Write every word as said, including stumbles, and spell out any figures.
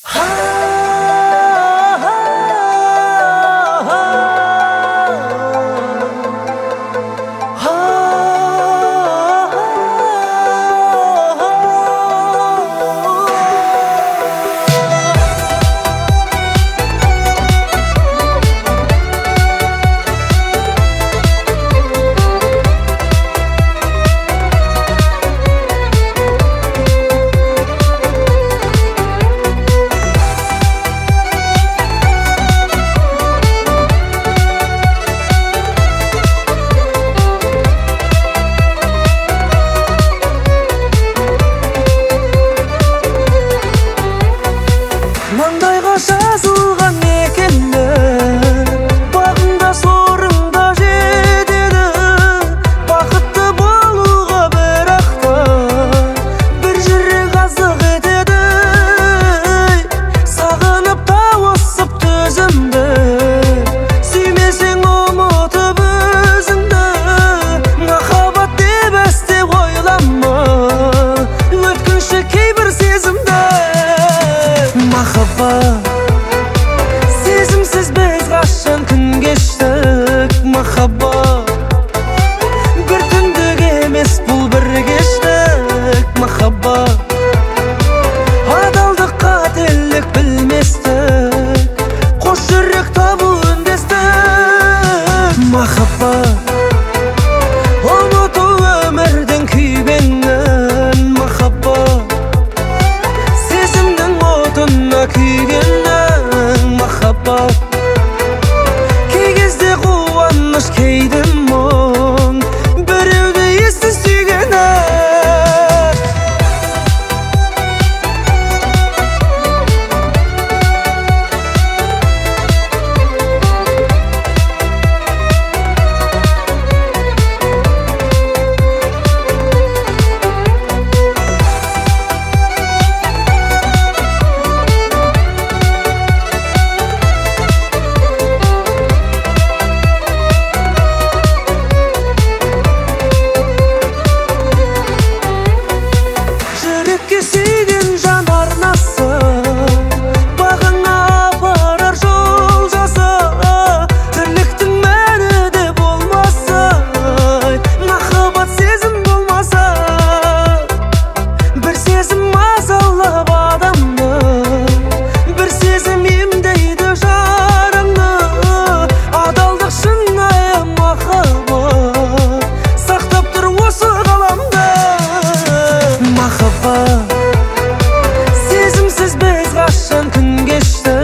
Маңдайға жазылған мекені, бағында сорыңда жетеді. Бақытты болуға бірақ та бір жүрек азық етеді. Сағынып тауысып төзімді, сүймесең ұмытып өзіңді. Махаббат деп әсте ойлама, өткінші кейбір сезімді. Махаббат, сезімсіз біз қашан күн кештік. Махаббат, бір түндік емес бұл бір кештік. Махаббат, адалдық қателік білместік, қос жүрек табу үндестік. Махаббат, ұмыту өмірдің күйбеңін. Махаббат, отына күйгенің. Махаббат, кей кезде қуаныш, кейде мұң, біреуді есі сүйгені. Сүйген жан арнасы, бағыңа апарар жол жаса. Тірліктің мәні де болмаса, махаббат сезім болмаса. Бір сезім мазалап адамды, бір сезім емдейді жараңды. Адалдық, шынайы махаббат сақтап тұр осы ғаламда. Махаббат, сезімсіз біз қашан күн кештік.